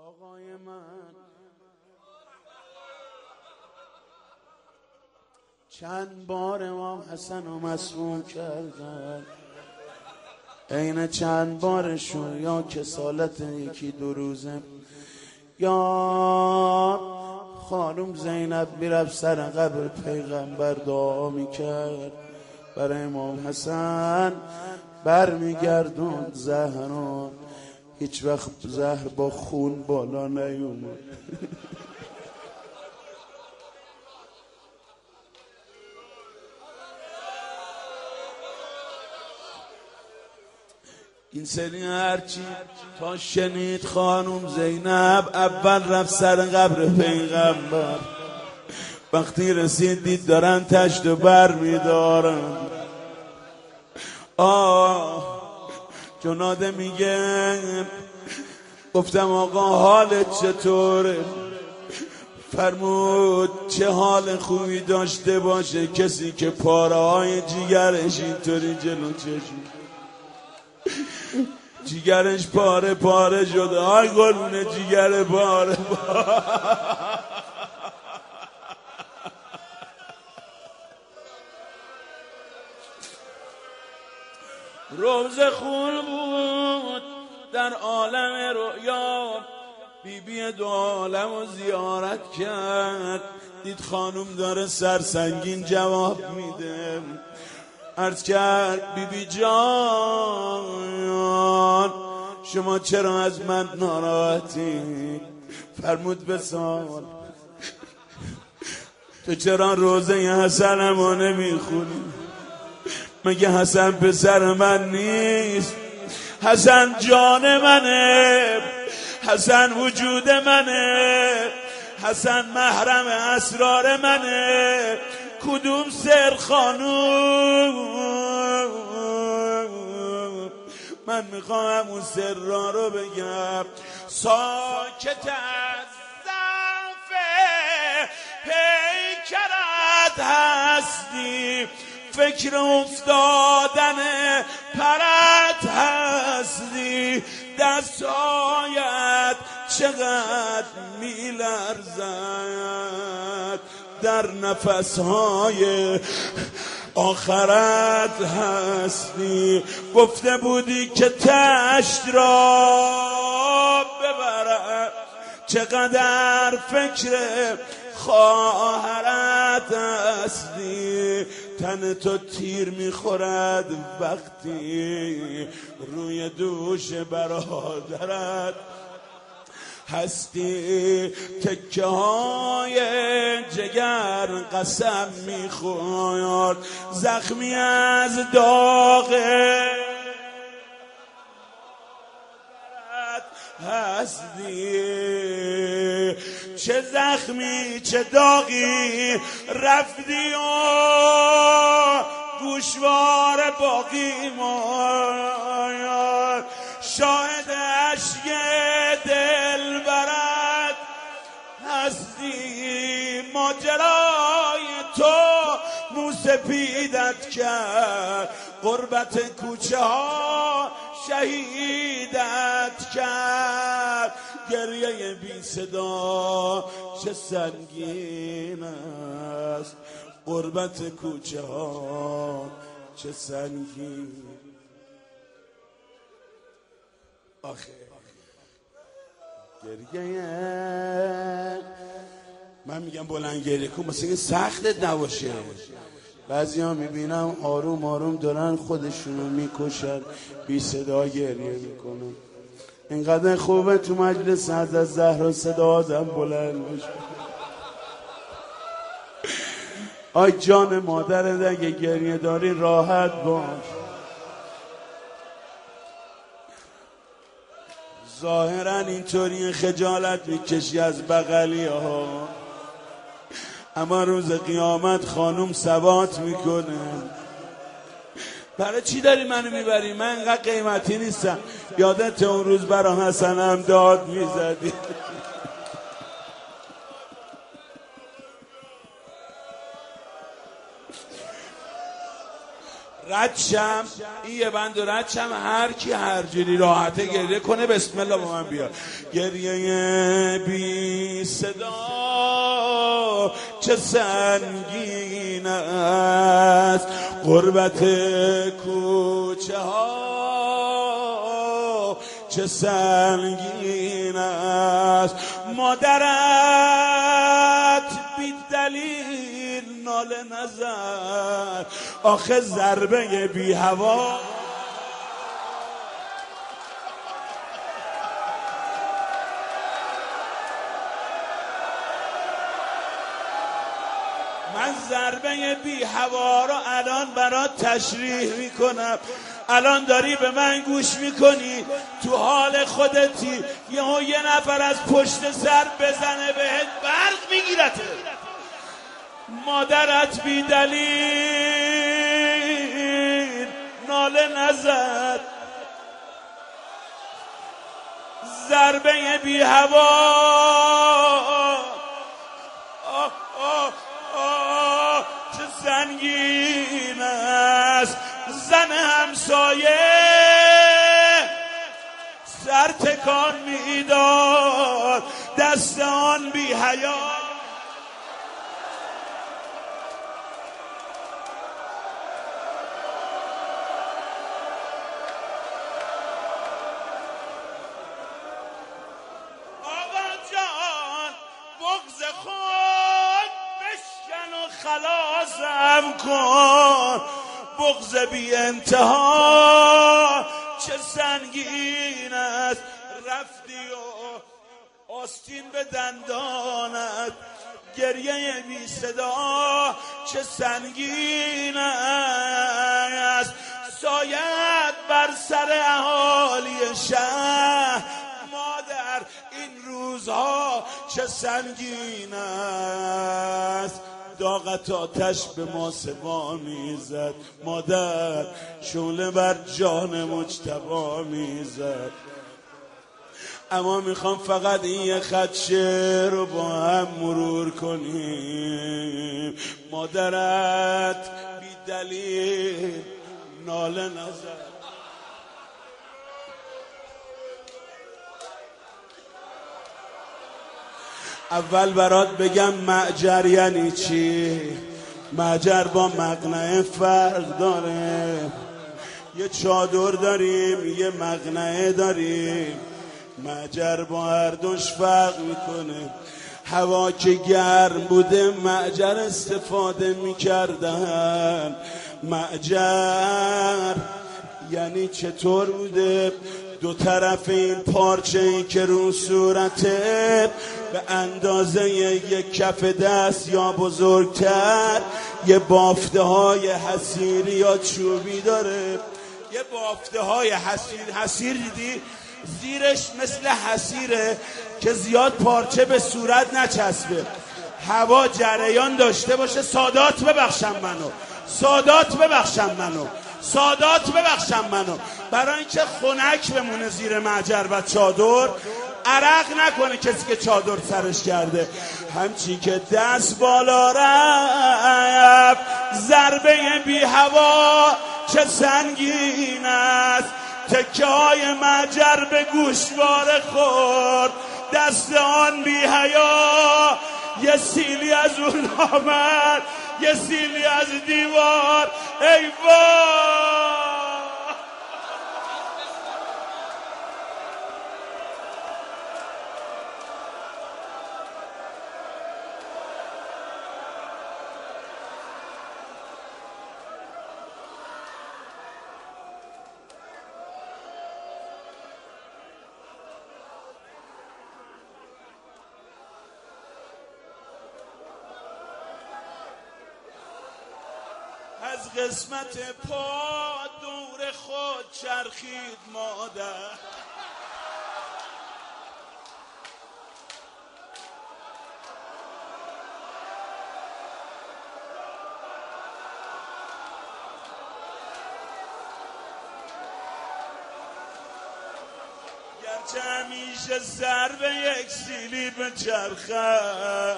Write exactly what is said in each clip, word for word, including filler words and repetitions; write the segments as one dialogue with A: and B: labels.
A: آقای من چند بار امام حسن رو مسموم کردن، عین چند بارشون یا کسالت یکی دو روزه یا خانم زینب میرفت سر قبر پیغمبر دعا میکرد برای امام حسن، بر میگردون زهرا، هیچ وقت زهر با خون بالا نیومد. این سری هرچی تا شنید خانم زینب اول رفت سر قبر پیغمبر، وقتی رسید دید دارن تشت و بر میدارن. آه جناده میگه گفتم آقا حالت چطوره؟ فرمود چه حال خوبی داشته باشه کسی که پاره های جیگرش اینطوری جلو چشم جیگرش پاره پاره شده. آی گلونه جیگر پاره پاره. روز خون بود در عالم رؤیا، بی بی دو عالم رو زیارت کرد، دید خانم داره سرسنگین جواب میده. عرض کرد بی بی جان شما چرا از من ناراحتی؟ فرمود بسال تو چرا روزه حسنمو نمیخونی؟ مگه حسن پسر من نیست؟ حسن جان منه، حسن وجود منه، حسن محرم اسرار منه. کدوم سر خانوم؟ من میخوام اون سر را رو بگم. ساکت از ضعف پیکرت هستی، فکر افتادن پرت هستی، دستایت چقدر میلرزد در نفسهای آخرت هستی. گفته بودی که تشت را ببرد، چقدر فکر خواهرت هستی. تن تو تیر میخورد وقتی روی دوش برادرت هستی. تکه های جگر قسم میخورد، زخمی از داغ هستی. چه زخمی چه داغی رفتی و گوشوار باقی ماند، شاهد عشق دل برد هستی. ماجرای تو موسپیدت کرد، غربت کوچه ها شهیدت کرد. گریه بی صدا چه سنگین است، غربت کوچه ها چه سنگین. آخه گریه من میگم بلند گریه کن مثل اینکه سختت نباشه. بعضی ها میبینم آروم آروم دارن خودشونو میکشن، بی صدا گریه میکنن. اینقدر خوبه تو مجلس حضرت زهرا صدا آدم بلند باشه. آی جان مادرت اگه گریه داری راحت باش. ظاهرا اینطوری خجالت میکشی از بغلی ها، اما روز قیامت خانوم ثبات میکنه. برای چی داری منو میبری؟ من اینقدر قیمتی نیستم. یادت اون روز برا حسنم داد میزدی. ردشم این یه بند ردشم هر کی هر جوری راحته گریه کنه بسم الله با من بیا. گریه بی صدا چه سنگین است، غربت کوچه ها چه سنگین است، مادرت بی دلیل ناله نزد، آخه ضربه بی هوا من ضربه بی هوا رو الان برات تشریح میکنم. الان داری به من گوش میکنی، تو حال خودتی، یهو یه نفر از پشت سر بزنه بهت برق میگیرته. مادرت بی دلیل ناله نزد، ضربه بی هوا آه آه آه چه سنگین است. زن همسایه سر تکان میداد، دست آن بی حیا خلاصم کن. بغض بی انتها چه سنگین است، رفتی و آستین به دندانت. گریه بی صدا چه سنگین است، سایت بر سر اهالی شهر. مادر این روزها چه سنگین است، داغت آتش به ما سوا میزد. مادر شعله بر جان مجتبی میزد. اما میخوام فقط این یه خط شعر رو با هم مرور کنیم. مادرت بی دلیل ناله نزد، اول برات بگم معجر یعنی چی. معجر با مقنعه فرق داره. یه چادر داریم یه مقنعه داریم. معجر با هر دوش فرق میکنه. هوا که گرم بوده معجر استفاده میکردن. معجر یعنی چطور بوده؟ دو طرف این پارچه ای که رو صورته به اندازه یک کف دست یا بزرگتر یه بافته های حسیری یا چوبی داره. یه بافته های حسیر حسیر دیدی؟ زیرش مثل حسیره که زیاد پارچه به صورت نچسبه، هوا جریان داشته باشه. سادات ببخشم منو، سادات ببخشم منو، سادات ببخشم منو. برای اینکه خنک بمونه زیر معجر و چادر، عرق نکنه کسی که چادر سرش کرده. همچی که دست بالا رفت، ضربه بی هوا چه سنگین است. تکه های معجر به گوشواره خورد، دست آن بی حیا. یه سیلی از اون آمد، یه سیلی از دیوار. ای وای از قسمت پا دور خود چرخید مادر. گرچه همیشه سر به یک سیلی به چرخه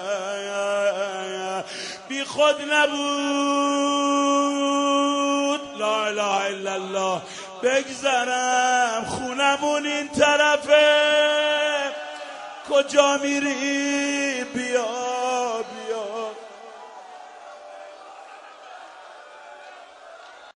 A: بی خود نبود، لا اله الا الله. بگذرم خونمون این طرفه، کجا میری بیا